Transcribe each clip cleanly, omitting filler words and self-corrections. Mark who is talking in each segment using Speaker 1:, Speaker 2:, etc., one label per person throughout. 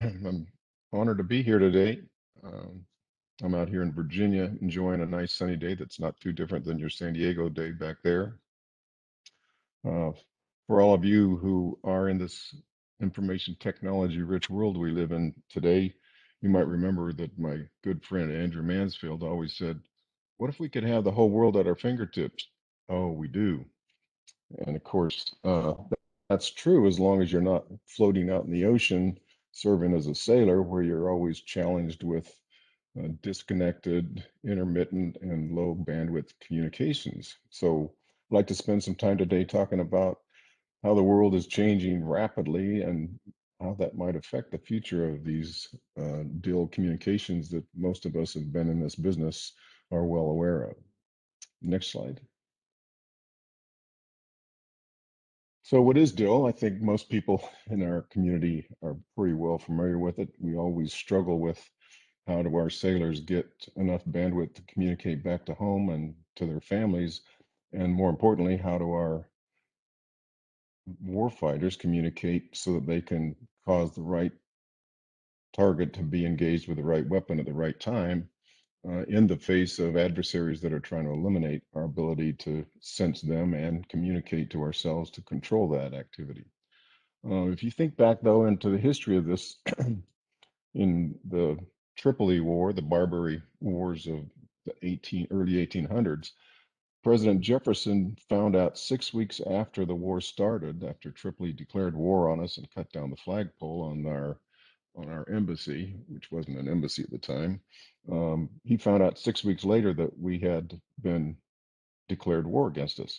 Speaker 1: I'm honored to be here today. Um, I'm out here in Virginia enjoying a nice sunny day that's not too different than your San Diego day back there. Uh, for all of you who are in this information technology rich world we live in today, you might remember that my good friend Andrew Mansfield always said, "What if we could have the whole world at our fingertips?" Oh, we do. And of course, that's true as long as you're not floating out in the ocean serving as a sailor, where you're always challenged with disconnected, intermittent, and low bandwidth communications. So, I'd like to spend some time today talking about how the world is changing rapidly and how that might affect the future of these dual communications that most of us have been in this business are well aware of. Next slide. So what is DIL? I think most people in our community are pretty well familiar with it. We always struggle with how do our sailors get enough bandwidth to communicate back to home and to their families, and more importantly, how do our warfighters communicate so that they can cause the right target to be engaged with the right weapon at the right time in the face of adversaries that are trying to eliminate our ability to sense them and communicate to ourselves to control that activity. If you think back, though, into the history of this, in the Tripoli War, the Barbary Wars of the early 1800s, President Jefferson found out 6 weeks after the war started, after Tripoli declared war on us and cut down the flagpole on our embassy, which wasn't an embassy at the time. He found out 6 weeks later that we had been declared war against us.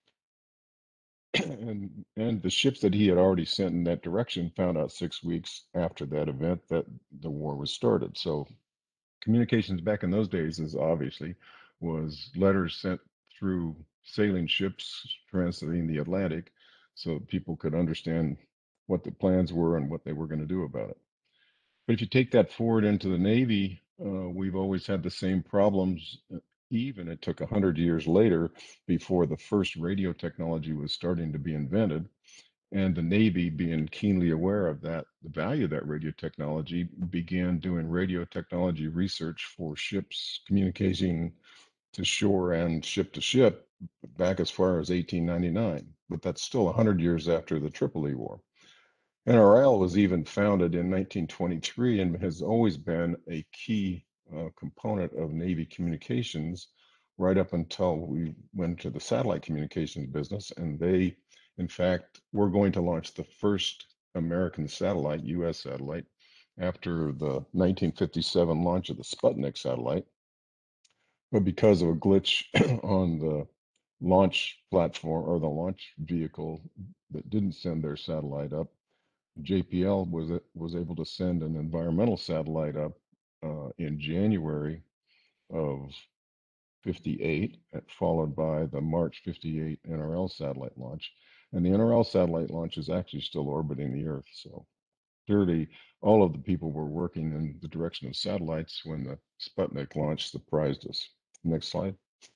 Speaker 1: And the ships that he had already sent in that direction found out 6 weeks after that event that the war was started. So communications back in those days is obviously was letters sent through sailing ships transiting the Atlantic so people could understand what the plans were and what they were going to do about it. But if you take that forward into the Navy, we've always had the same problems. Even it took 100 years later before the first radio technology was starting to be invented. And the Navy, being keenly aware of that, the value of that radio technology, began doing radio technology research for ships communicating to shore and ship to ship back as far as 1899. But that's still 100 years after the Tripoli War. NRL was even founded in 1923 and has always been a key component of Navy communications right up until we went to the satellite communications business. And they, in fact, were going to launch the first American satellite, US satellite, after the 1957 launch of the Sputnik satellite. But because of a glitch on the launch platform or the launch vehicle that didn't send their satellite up, JPL was able to send an environmental satellite up in January of 58, followed by the March 58 NRL satellite launch. And the NRL satellite launch is actually still orbiting the Earth. So clearly, all of the people were working in the direction of satellites when the Sputnik launch surprised us. Next slide.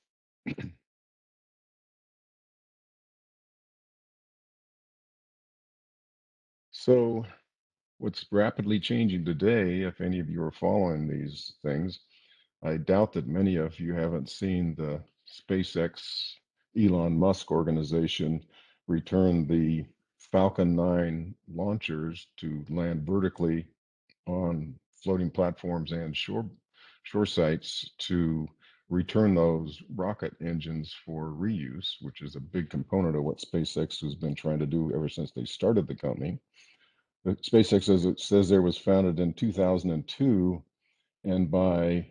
Speaker 1: So what's rapidly changing today, if any of you are following these things, I doubt that many of you haven't seen the SpaceX Elon Musk organization return the Falcon 9 launchers to land vertically on floating platforms and shore sites to return those rocket engines for reuse, which is a big component of what SpaceX has been trying to do ever since they started the company. SpaceX, as it says there, was founded in 2002, and by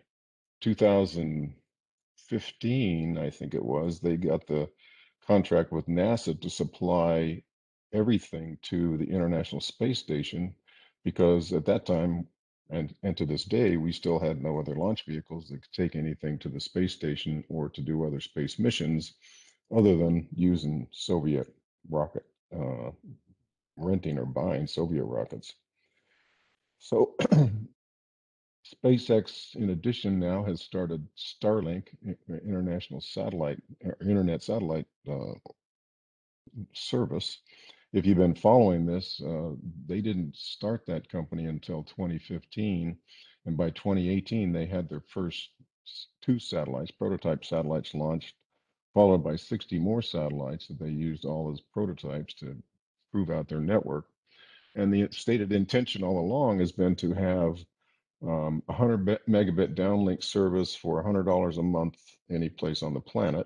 Speaker 1: 2015, I think it was, they got the contract with NASA to supply everything to the International Space Station because at that time and to this day, we still had no other launch vehicles that could take anything to the space station or to do other space missions other than using Soviet rocket, renting or buying Soviet rockets. So SpaceX, in addition, now has started Starlink, international satellite, internet satellite service, if you've been following this, they didn't start that company until 2015. And by 2018, they had their first two satellites, prototype satellites launched, followed by 60 more satellites that they used all as prototypes to prove out their network. And the stated intention all along has been to have 100 megabit downlink service for $100 a month any place on the planet.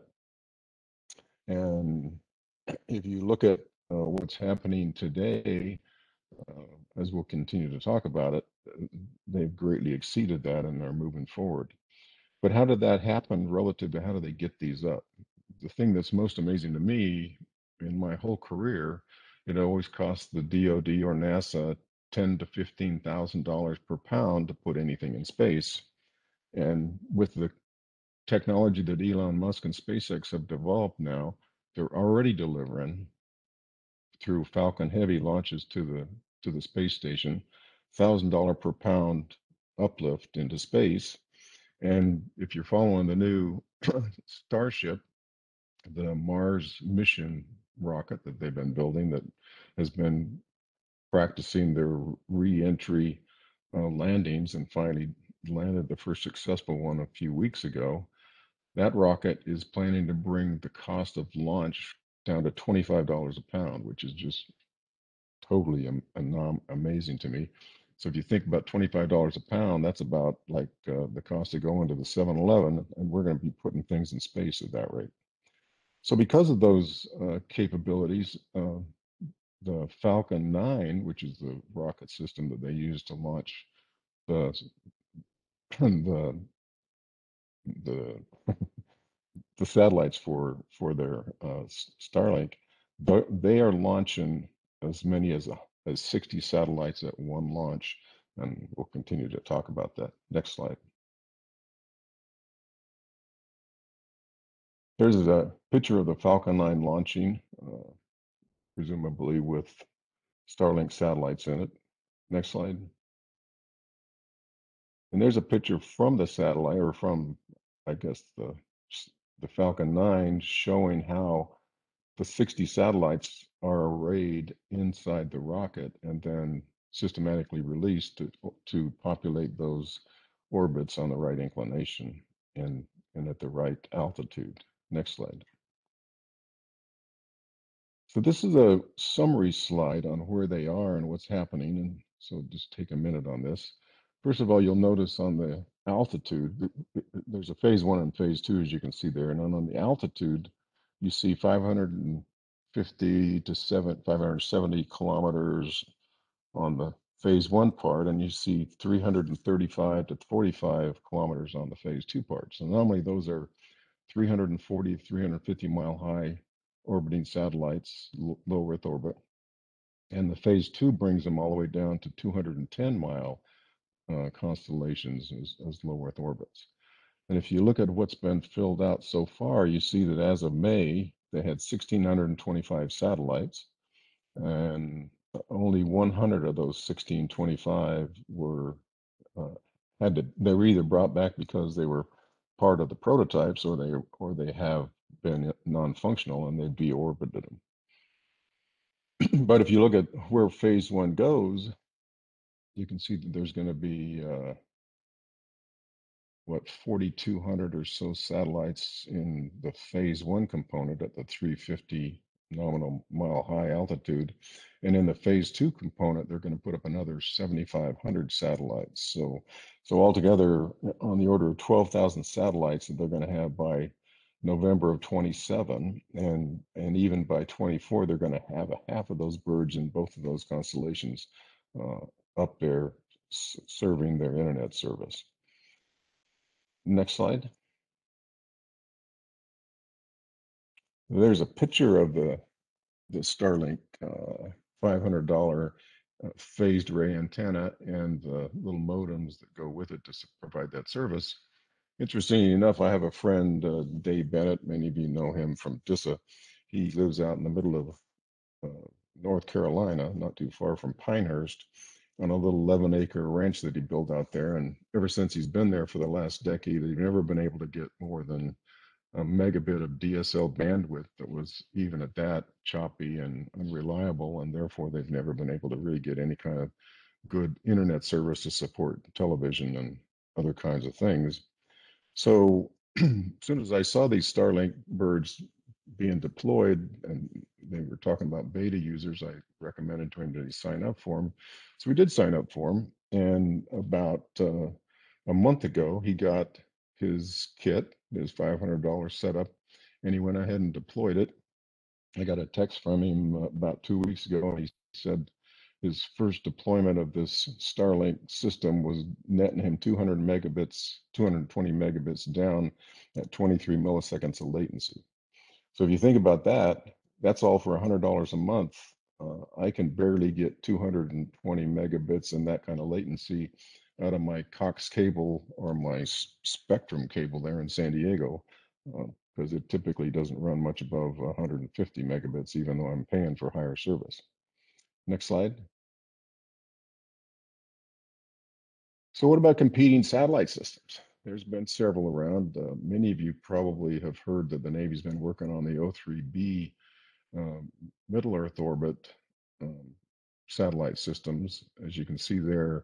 Speaker 1: And if you look at what's happening today, as we'll continue to talk about it, they've greatly exceeded that and are moving forward. But how did that happen relative to how do they get these up? The thing that's most amazing to me in my whole career, it always costs the DoD or NASA $10,000 to $15,000 per pound to put anything in space. And with the technology that Elon Musk and SpaceX have developed now, they're already delivering through Falcon Heavy launches to the space station, $1,000 per pound uplift into space. And if you're following the new Starship, the Mars mission rocket that they've been building that has been practicing their re-entry landings and finally landed the first successful one a few weeks ago. That rocket is planning to bring the cost of launch down to $25 a pound, which is just totally amazing to me. So if you think about $25 a pound, that's about like the cost of going to the 7-Eleven, and we're going to be putting things in space at that rate. So because of those capabilities, the Falcon 9, which is the rocket system that they use to launch the the the, the satellites for their Starlink, they are launching as many as 60 satellites at one launch, and we'll continue to talk about that. Next slide. There's a picture of the Falcon 9 launching, presumably with Starlink satellites in it. Next slide. And there's a picture from the satellite, or from, I guess, the Falcon 9, showing how the 60 satellites are arrayed inside the rocket and then systematically released to populate those orbits on the right inclination and at the right altitude. Next slide. So this is a summary slide on where they are and what's happening. And so just take a minute on this. First of all, you'll notice on the altitude, there's a phase 1 and phase 2, as you can see there. And then on the altitude, you see 550 to 570 kilometers on the phase 1 part, and you see 335 to 45 kilometers on the phase 2 part. So normally those are 340 to 350 mile high orbiting satellites, low Earth orbit. And the phase 2 brings them all the way down to 210 mile constellations as low Earth orbits. And if you look at what's been filled out so far, you see that as of May, they had 1,625 satellites, and only 100 of those 1,625 were they were either brought back because they were part of the prototypes, or they have been non-functional and they've deorbited them. But if you look at where phase 1 goes, you can see that there's going to be 4,200 or so satellites in the phase 1 component at the 350 nominal mile high altitude. And in the phase 2 component, they're going to put up another 7,500 satellites. So altogether, on the order of 12,000 satellites that they're going to have by November of 27, and even by 24, they're going to have a half of those birds in both of those constellations up there serving their internet service. Next slide. There's a picture of the Starlink $500 phased array antenna and the little modems that go with it to provide that service. Interestingly enough, I have a friend, Dave Bennett. Many of you know him from DISA. He lives out in the middle of North Carolina, not too far from Pinehurst, on a little 11-acre ranch that he built out there. And ever since he's been there for the last decade, they've never been able to get more than a megabit of DSL bandwidth that was even at that choppy and unreliable, and therefore they've never been able to really get any kind of good internet service to support television and other kinds of things. So as soon as I saw these Starlink birds being deployed and they were talking about beta users, I recommended to him to sign up for them. So we did sign up for him. And about a month ago, he got his kit, his $500 setup, and he went ahead and deployed it. I got a text from him about 2 weeks ago, and he said his first deployment of this Starlink system was netting him 200 megabits, 220 megabits down at 23 milliseconds of latency. So if you think about that, that's all for $100 a month. I can barely get 220 megabits and that kind of latency out of my Cox cable or my Spectrum cable there in San Diego, because it typically doesn't run much above 150 megabits, even though I'm paying for higher service. Next slide. So what about competing satellite systems? There's been several around. Many of you probably have heard that the Navy's been working on the O3B middle Earth orbit um, satellite systems. As you can see there,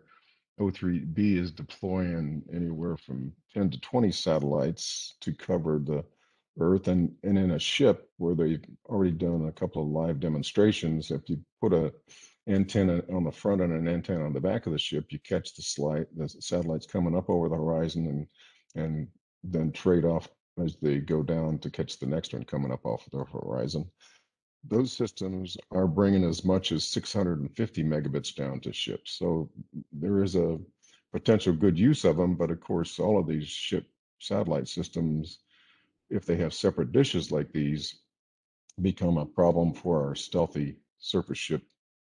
Speaker 1: O3B is deploying anywhere from 10 to 20 satellites to cover the Earth. And in a ship where they've already done a couple of live demonstrations, if you put a antenna on the front and an antenna on the back of the ship, you catch the satellites coming up over the horizon and then trade off as they go down to catch the next one coming up off the horizon. Those systems are bringing as much as 650 megabits down to ships. So there is a potential good use of them, but of course, all of these ship satellite systems, if they have separate dishes like these, become a problem for our stealthy surface ship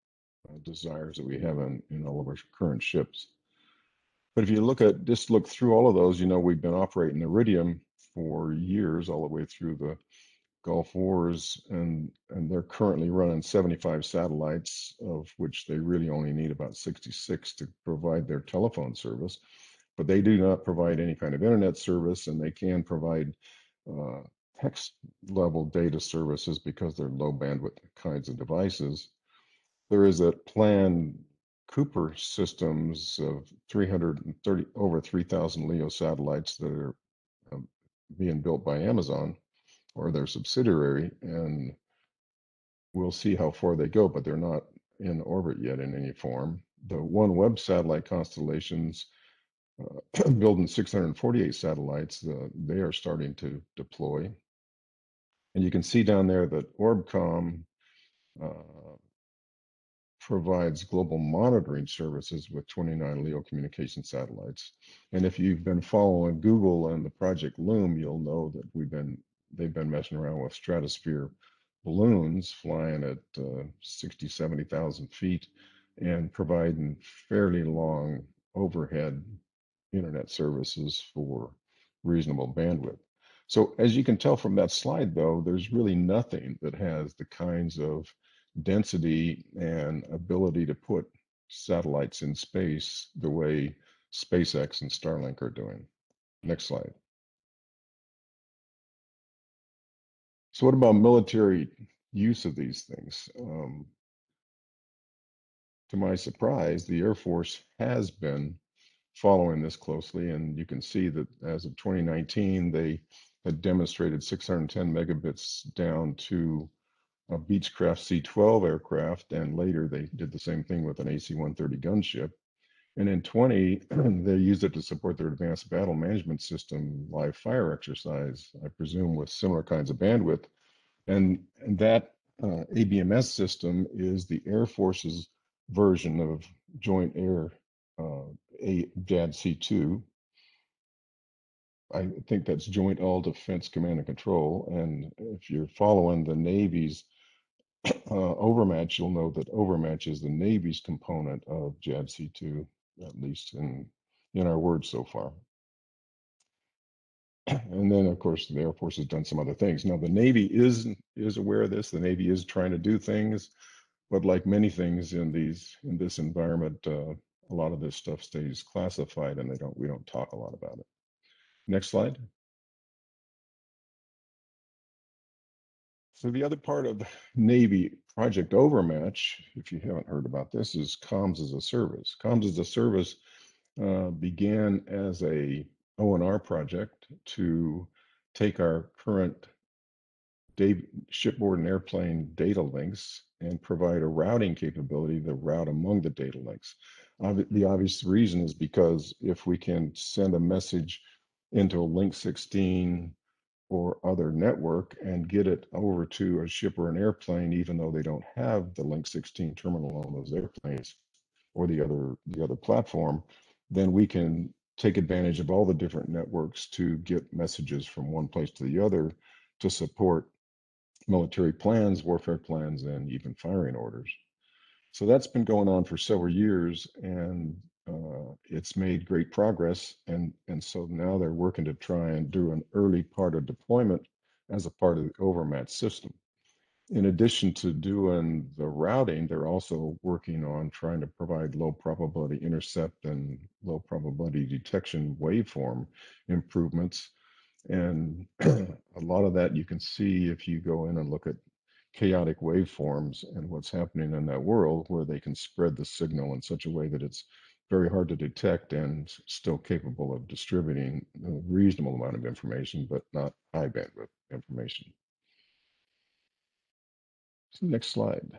Speaker 1: desires that we have in all of our current ships. But if you look through all of those, we've been operating Iridium for years, all the way through the Gulf Wars, and they're currently running 75 satellites, of which they really only need about 66 to provide their telephone service. But they do not provide any kind of internet service, and they can provide uh, text level data services because they're low bandwidth kinds of devices. There is a planned Cooper systems of 330 over 3,000 LEO satellites that are um, being built by Amazon or their subsidiary, and we'll see how far they go, but they're not in orbit yet in any form. The OneWeb satellite constellations, building 648 satellites, they are starting to deploy. And you can see down there that Orbcomm uh, provides global monitoring services with 29 LEO communication satellites. And if you've been following Google and the Project Loom, you'll know that they've been messing around with stratosphere balloons flying at 60, 70,000 feet and providing fairly long overhead internet services for reasonable bandwidth. So as you can tell from that slide, though, there's really nothing that has the kinds of density and ability to put satellites in space the way SpaceX and Starlink are doing. Next slide. So what about military use of these things? To my surprise, the Air Force has been following this closely, and you can see that as of 2019, they had demonstrated 610 megabits down to a Beechcraft C-12 aircraft, and later they did the same thing with an AC-130 gunship. And in 20, they used it to support their advanced battle management system live fire exercise, I presume with similar kinds of bandwidth. And that ABMS system is the Air Force's version of Joint Air JADC2. I think that's Joint All Defense Command and Control. And if you're following the Navy's Overmatch, you'll know that Overmatch is the Navy's component of JADC2, at least in our words so far. And then, of course, the Air Force has done some other things. Now, the Navy is aware of this. The Navy is trying to do things, but like many things in this environment, a lot of this stuff stays classified, and we don't talk a lot about it. Next slide. So the other part of the Navy Project Overmatch, if you haven't heard about this, is Comms as a Service. Comms as a Service began as a ONR project to take our current shipboard and airplane data links and provide a routing capability to route among the data links. The obvious reason is because if we can send a message into a link 16 or other network and get it over to a ship or an airplane, even though they don't have the link 16 terminal on those airplanes or the other platform, then we can take advantage of all the different networks to get messages from one place to the other to support military plans, warfare plans, and even firing orders. So that's been going on for several years, and it's made great progress. And so now they're working to try and do an early part of deployment as a part of the overmatch system. In addition to doing the routing, they're also working on trying to provide low probability intercept and low probability detection waveform improvements. And a lot of that you can see if you go in and look at chaotic waveforms and what's happening in that world, where they can spread the signal in such a way that it's very hard to detect and still capable of distributing a reasonable amount of information, but not high bandwidth information. So next slide.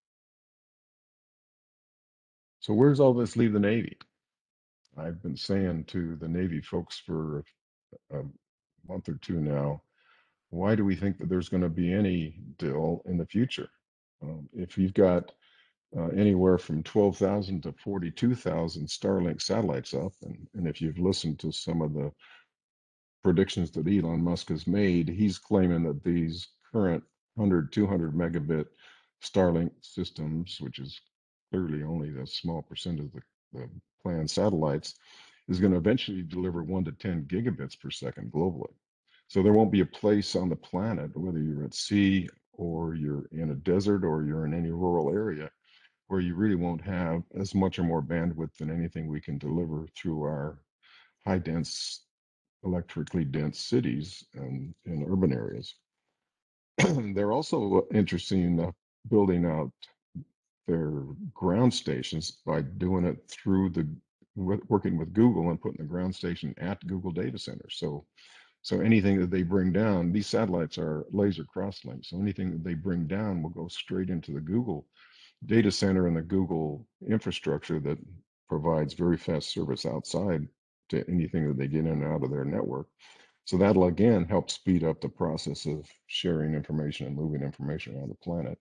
Speaker 1: So where does all this leave the Navy? I've been saying to the Navy folks for a month or two now, why do we think that there's going to be any DIL in the future? If you've got anywhere from 12,000 to 42,000 Starlink satellites up, and if you've listened to some of the predictions that Elon Musk has made, he's claiming that these current 100, 200 megabit Starlink systems, which is clearly only a small percent of the planned satellites, is going to eventually deliver 1 to 10 gigabits per second globally. So there won't be a place on the planet, whether you're at sea or you're in a desert or you're in any rural area, where you really won't have as much or more bandwidth than anything we can deliver through our high dense, electrically dense cities and in urban areas. They're also interested in building out their ground stations by doing it through working with Google and putting the ground station at Google data centers. So anything that they bring down, these satellites are laser crosslinks. So anything that they bring down will go straight into the Google data center and the Google infrastructure that provides very fast service outside to anything that they get in and out of their network. So that'll again help speed up the process of sharing information and moving information around the planet.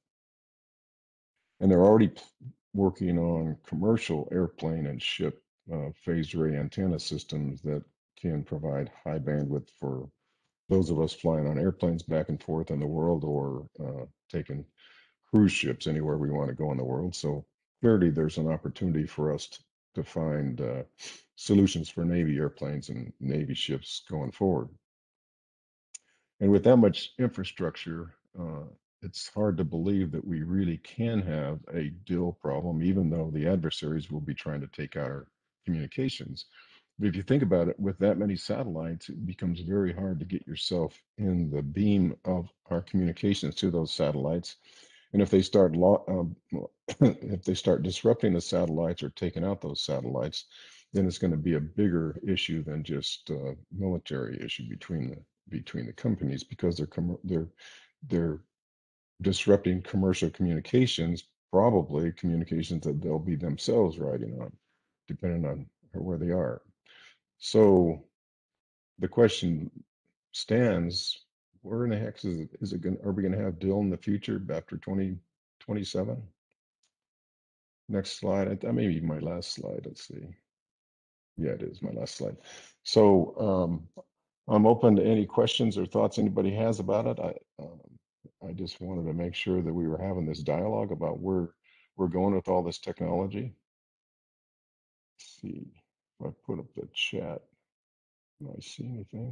Speaker 1: And they're already working on commercial airplane and ship phased array antenna systems that can provide high bandwidth for those of us flying on airplanes back and forth in the world, or taking cruise ships anywhere we want to go in the world. So clearly there's an opportunity for us to find solutions for Navy airplanes and Navy ships going forward. And with that much infrastructure, it's hard to believe that we really can have a DIL problem, even though the adversaries will be trying to take out our communications. But if you think about it, with that many satellites, it becomes very hard to get yourself in the beam of our communications to those satellites. And if they start if they start disrupting the satellites or taking out those satellites, then it's going to be a bigger issue than just a military issue between the companies, because they're disrupting commercial communications, probably communications that they'll be themselves riding on, depending on where they are. So the question stands: where in the heck is it going? Are we going to have DIL in the future after 2027? Next slide. That may be my last slide. Let's see. Yeah, it is my last slide. So I'm open to any questions or thoughts anybody has about it. I just wanted to make sure that we were having this dialogue about where we're going with all this technology. Let's see if I put up the chat. Do I see anything?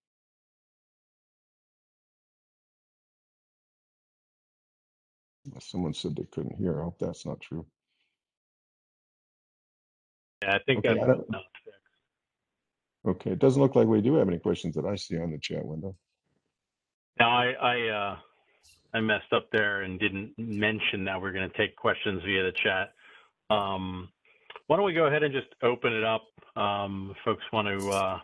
Speaker 1: Someone said they couldn't hear. I hope that's not true.
Speaker 2: Yeah, I think
Speaker 1: Okay,
Speaker 2: that's
Speaker 1: okay. It doesn't look like we do have any questions that I see on the chat window.
Speaker 2: now. I messed up there and didn't mention that we're going to take questions via the chat. Why don't we go ahead and just open it up? Folks want to,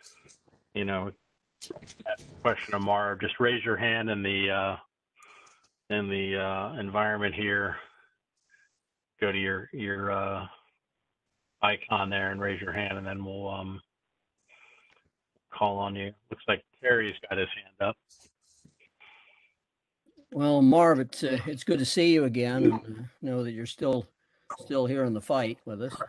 Speaker 2: ask a question of Marv, just raise your hand in the environment here. Go to your icon there and raise your hand, and then we'll call on you. Looks like Terry's got his hand up.
Speaker 3: Well, Marv, it's good to see you again, and know that you're still here in the fight with us.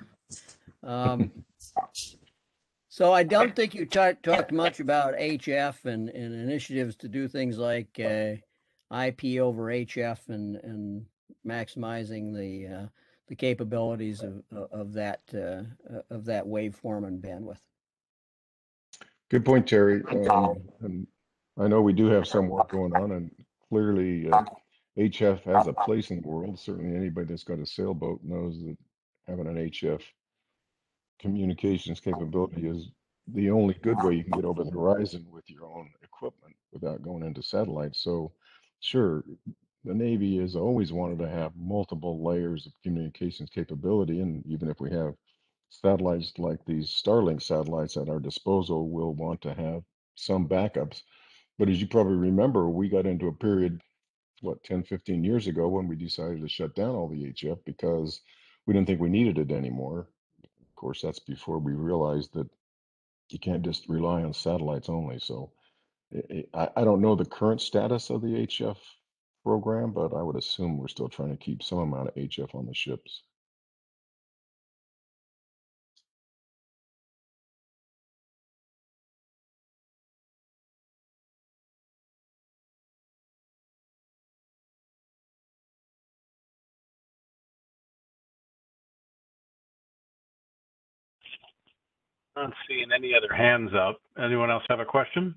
Speaker 3: So I don't think you talked much about HF and initiatives to do things like IP over HF and maximizing the capabilities of that waveform and bandwidth.
Speaker 1: Good point, Terry. And I know we do have some work going on, and clearly HF has a place in the world. Certainly anybody that's got a sailboat knows that having an HF communications capability is the only good way you can get over the horizon with your own equipment without going into satellites. So sure, the Navy has always wanted to have multiple layers of communications capability, and even if we have satellites like these Starlink satellites at our disposal, we'll want to have some backups. But as you probably remember, we got into a period, what, 10, 15 years ago when we decided to shut down all the HF because we didn't think we needed it anymore. Of course, that's before we realized that you can't just rely on satellites only. So I don't know the current status of the HF program, but I would assume we're still trying to keep some amount of HF on the ships.
Speaker 2: Not seeing any other hands up. Anyone else have a question?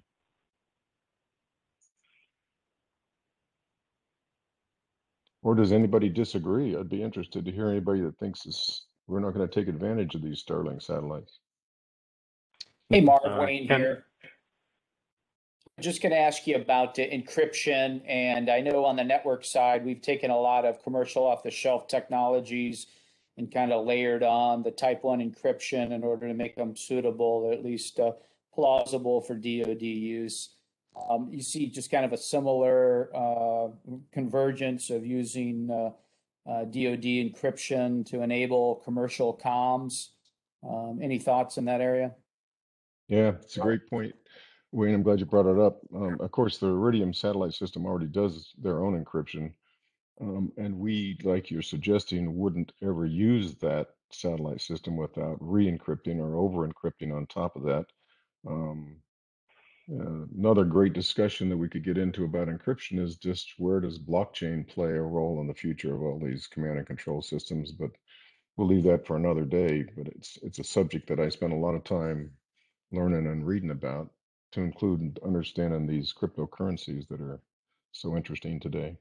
Speaker 1: Or does anybody disagree? I'd be interested to hear anybody that thinks we're not going to take advantage of these Starlink satellites.
Speaker 4: Hey, Marv, Wayne here. I'm just going to ask you about encryption. And I know on the network side, we've taken a lot of commercial off-the-shelf technologies and kind of layered on the type 1 encryption in order to make them suitable, or at least plausible for DoD use. You see just kind of a similar convergence of using DoD encryption to enable commercial comms. Any thoughts in that area?
Speaker 1: Yeah, it's a great point, Wayne. I'm glad you brought it up. Of course, the Iridium satellite system already does their own encryption. And we, like you're suggesting, wouldn't ever use that satellite system without re-encrypting or over-encrypting on top of that. Another great discussion that we could get into about encryption is just where does blockchain play a role in the future of all these command and control systems, but we'll leave that for another day. But it's a subject that I spend a lot of time learning and reading about, to include understanding these cryptocurrencies that are so interesting today.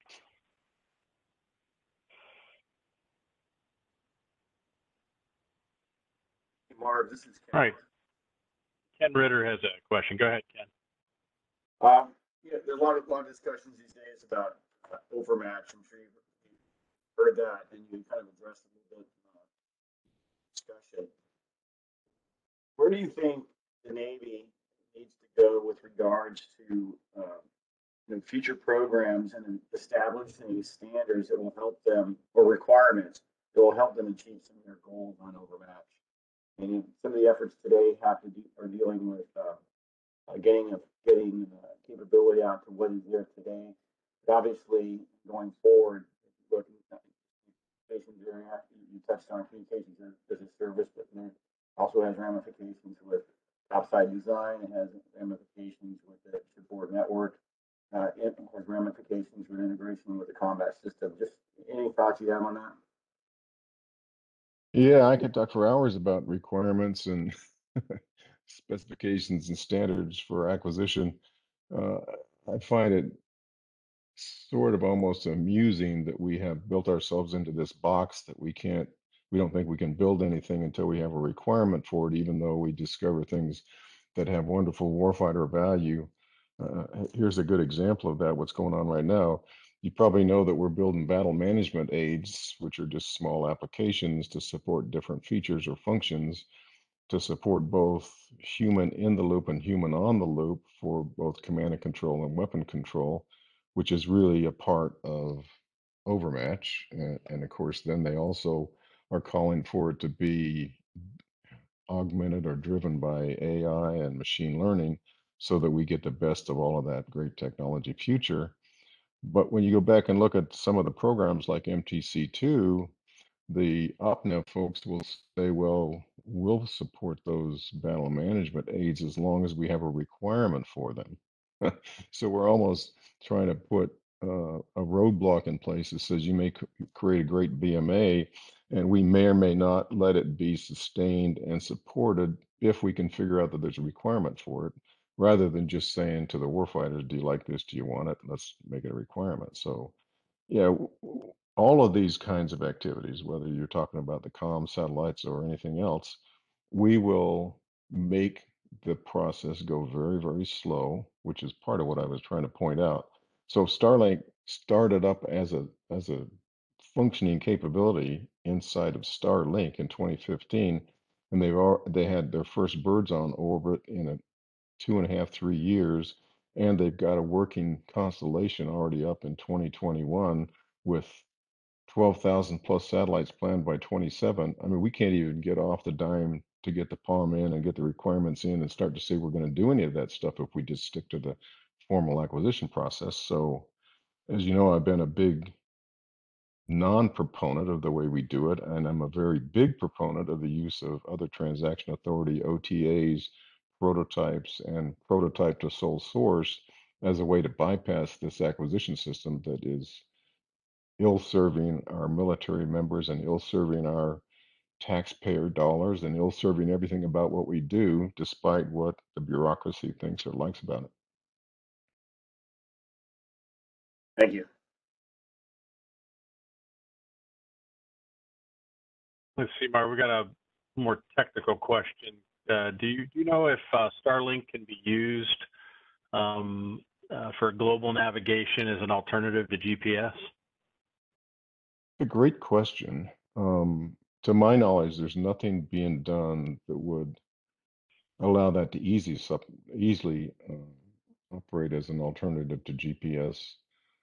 Speaker 5: Marv, this is Ken.
Speaker 2: All right. Ken Ritter has a question. Go ahead, Ken.
Speaker 5: Yeah, there's a lot of discussions these days about overmatch. I'm sure you've heard that, and you kind of addressed a little bit discussion. Where do you think the Navy needs to go with regards to future programs and establishing standards that will help them, or requirements that will help them achieve some of their goals on overmatch? And some of the efforts today are dealing with getting capability out to what is there today. But obviously, going forward, looking at you touched on communications as a service, but it also has ramifications with topside design. It has ramifications with the shipboard network. It has ramifications with integration with the combat system. Just any thoughts you have on that?
Speaker 1: Yeah, I could talk for hours about requirements and specifications and standards for acquisition. I find it sort of almost amusing that we have built ourselves into this box that we don't think we can build anything until we have a requirement for it, even though we discover things that have wonderful warfighter value. here's a good example of that. What's going on right now? You probably know that we're building battle management aids, which are just small applications to support different features or functions to support both human in the loop and human on the loop for both command and control and weapon control, which is really a part of Overmatch. And of course, then they also are calling for it to be augmented or driven by AI and machine learning so that we get the best of all of that great technology future. But when you go back and look at some of the programs like MTC2, the OpNet folks will say, well, we'll support those battle management aids as long as we have a requirement for them. So we're almost trying to put a roadblock in place that says you may create a great BMA, and we may or may not let it be sustained and supported if we can figure out that there's a requirement for it, rather than just saying to the warfighters, do you like this? Do you want it? Let's make it a requirement. So yeah, all of these kinds of activities, whether you're talking about the comm satellites or anything else, we will make the process go very, very slow, which is part of what I was trying to point out. So Starlink started up as a functioning capability inside of Starlink in 2015, and they had their first birds on orbit in a 2.5, 3 years, and they've got a working constellation already up in 2021 with 12,000 plus satellites planned by 27. I mean, we can't even get off the dime to get the POM in and get the requirements in and start to say we're going to do any of that stuff if we just stick to the formal acquisition process. So, as you know, I've been a big non-proponent of the way we do it, and I'm a very big proponent of the use of other transaction authority OTAs, prototypes, and prototype to sole source as a way to bypass this acquisition system that is ill-serving our military members and ill-serving our taxpayer dollars and ill-serving everything about what we do, despite what the bureaucracy thinks or likes about it.
Speaker 5: Thank you.
Speaker 2: Let's see, Mark, we got a more technical question. Do you know if Starlink can be used for global navigation as an alternative to GPS?
Speaker 1: A great question. To my knowledge, there's nothing being done that would allow that to easily operate as an alternative to GPS.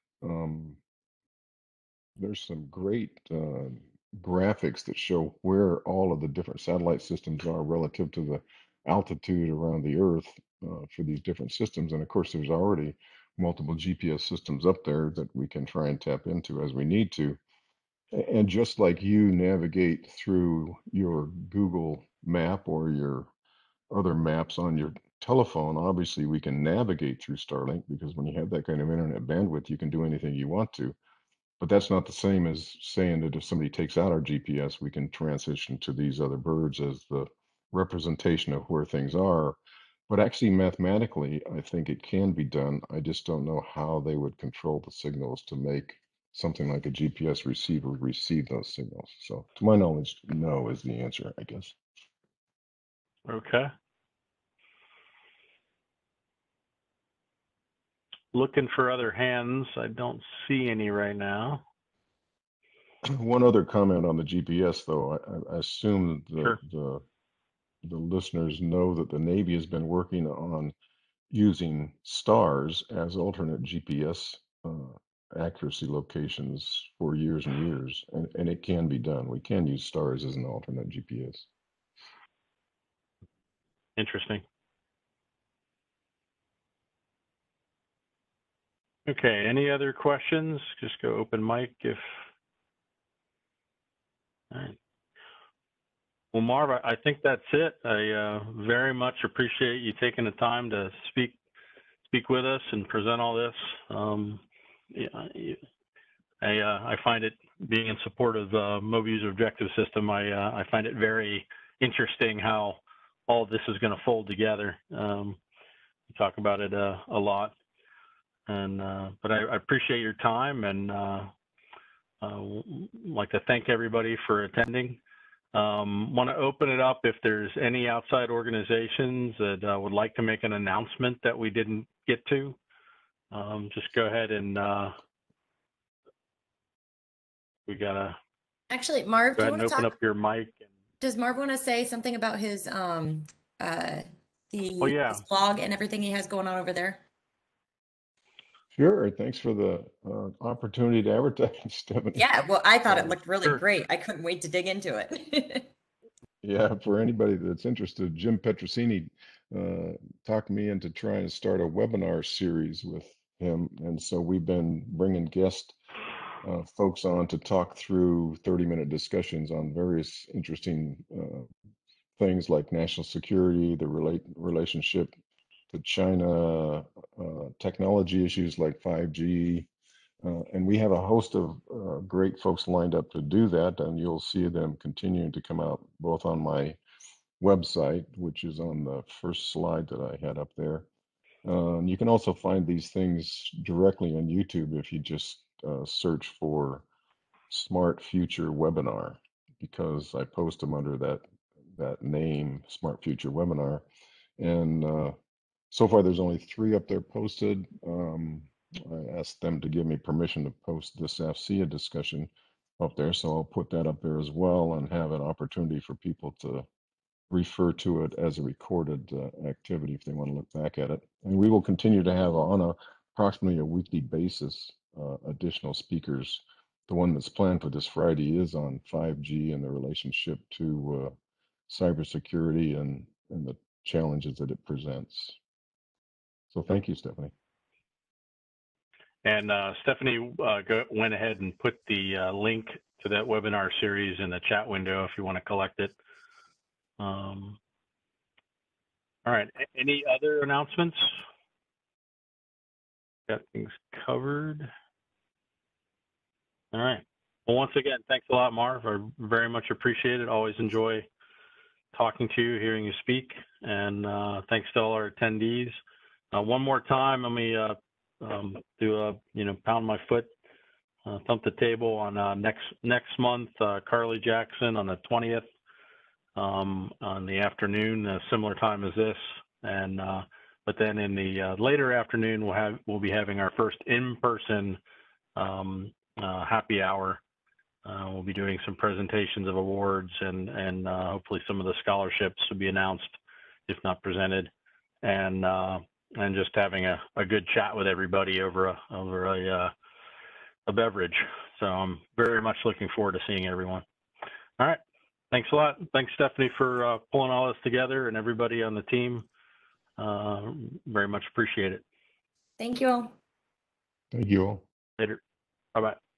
Speaker 1: There's some great graphics that show where all of the different satellite systems are relative to the altitude around the Earth for these different systems. And of course, there's already multiple GPS systems up there that we can try and tap into as we need to. And just like you navigate through your Google map or your other maps on your telephone, obviously we can navigate through Starlink because when you have that kind of internet bandwidth, you can do anything you want to. But that's not the same as saying that if somebody takes out our GPS, we can transition to these other birds as the representation of where things are. But actually, mathematically, I think it can be done. I just don't know how they would control the signals to make something like a GPS receiver receive those signals. So, to my knowledge, no is the answer, I guess.
Speaker 2: Okay. Looking for other hands. I don't see any right now.
Speaker 1: One other comment on the GPS, though. I assume that
Speaker 2: Sure.
Speaker 1: the listeners know that the Navy has been working on using stars as alternate GPS accuracy locations for years and years, and it can be done. We can use stars as an alternate GPS.
Speaker 2: Interesting. Okay, any other questions? Just go open mic if. All right. Well, Marv, I think that's it. I very much appreciate you taking the time to speak with us and present all this. Yeah, I find it, being in support of the Mobile User Objective System, I find it very interesting how all of this is going to fold together. We talk about it a lot, and but I appreciate your time, and like to thank everybody for attending. Want to open it up if there's any outside organizations that would like to make an announcement that we didn't get to. Just go ahead and we gotta
Speaker 6: Actually, Marv,
Speaker 2: go
Speaker 6: do you
Speaker 2: ahead
Speaker 6: want
Speaker 2: and
Speaker 6: to
Speaker 2: open
Speaker 6: talk?
Speaker 2: up your mic.
Speaker 6: Does Marv want to say something about his
Speaker 2: Oh yeah,
Speaker 6: his blog and everything he has going on over there?
Speaker 1: Sure. Thanks for the opportunity to advertise, Stephanie.
Speaker 6: Yeah, well, I thought it
Speaker 1: Uh,
Speaker 6: looked really
Speaker 2: sure.
Speaker 6: great. I couldn't wait to dig into it.
Speaker 1: Yeah, for anybody that's interested, Jim Petrosini talked me into trying to start a webinar series with him. And so we've been bringing guest folks on to talk through 30-minute discussions on various interesting things like national security, the relationship to China, technology issues like 5G. And we have a host of great folks lined up to do that, and you'll see them continuing to come out both on my website, which is on the first slide that I had up there. You can also find these things directly on YouTube if you just search for Smart Future Webinar, because I post them under that name, Smart Future Webinar. And so far, there's only 3 up there posted. I asked them to give me permission to post this AFCEA discussion up there, so I'll put that up there as well and have an opportunity for people to refer to it as a recorded activity if they want to look back at it. And we will continue to have on approximately a weekly basis additional speakers. The one that's planned for this Friday is on 5G and the relationship to cybersecurity and the challenges that it presents. So thank you, Stephanie.
Speaker 2: And Stephanie went ahead and put the link to that webinar series in the chat window if you want to collect it. All right. Any other announcements? Got things covered. All right. Well, once again, thanks a lot, Marv. I very much appreciate it. Always enjoy talking to you, hearing you speak. And thanks to all our attendees. One more time, let me do a, pound my foot, thump the table on next month, Carly Jackson on the 20th. On the afternoon, a similar time as this, and but then in the later afternoon, we'll be having our first in-person happy hour. We'll be doing some presentations of awards and hopefully some of the scholarships will be announced, if not presented, and just having a good chat with everybody over a beverage. So I'm very much looking forward to seeing everyone. All right. Thanks a lot. Thanks, Stephanie, for pulling all this together and everybody on the team. Very much appreciate it.
Speaker 6: Thank you all.
Speaker 1: Thank you all.
Speaker 2: Later. Bye-bye.